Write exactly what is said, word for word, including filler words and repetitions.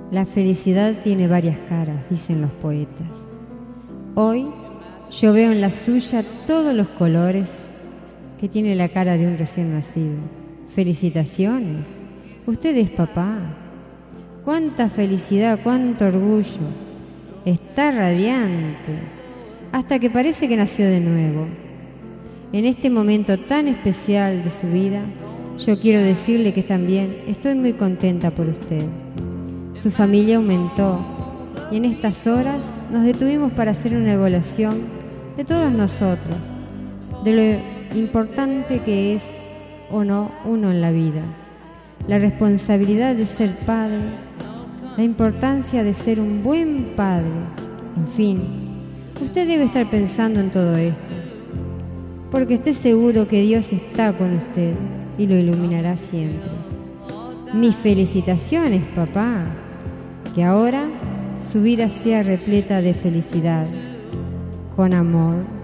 La felicidad tiene varias caras, dicen los poetas. Hoy yo veo en la suya todos los colores que tiene la cara de un recién nacido. Felicitaciones, usted es papá. Cuánta felicidad, cuánto orgullo. Está radiante, hasta que parece que nació de nuevo. En este momento tan especial de su vida, yo quiero decirle que también estoy muy contenta por usted. Su familia aumentó y en estas horas nos detuvimos para hacer una evaluación de todos nosotros, de lo importante que es o no uno en la vida, la responsabilidad de ser padre, la importancia de ser un buen padre, en fin, usted debe estar pensando en todo esto, porque esté seguro que Dios está con usted y lo iluminará siempre. Mis felicitaciones, papá, que ahora su vida sea repleta de felicidad, con amor.